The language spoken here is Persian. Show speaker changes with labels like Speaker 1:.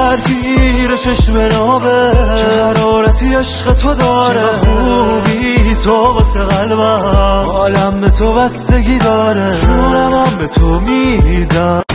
Speaker 1: در تیر چشم نابه، چه حرارتی عشق تو داره، چه خوبی تو واسه قلبم، عالم به تو بستگی داره، جونم هم به تو میدم.